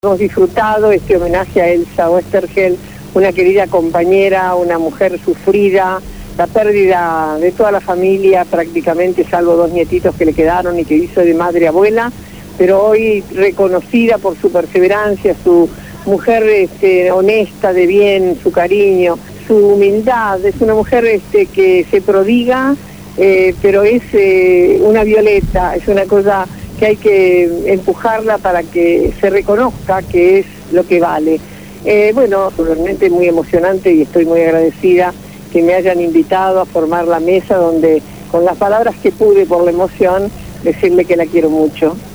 Hemos disfrutado este homenaje a Elsa Oesterheld, una querida compañera, una mujer sufrida, la pérdida de toda la familia prácticamente, salvo 2 nietitos que le quedaron y que hizo de madre abuela, pero hoy reconocida por su perseverancia, su mujer honesta, de bien, su cariño, su humildad. Es una mujer que se prodiga, pero es una violeta, es una cosa que hay que empujarla para que se reconozca que es lo que vale. Bueno, realmente muy emocionante y estoy muy agradecida que me hayan invitado a formar la mesa donde, con las palabras que pude por la emoción, decirle que la quiero mucho.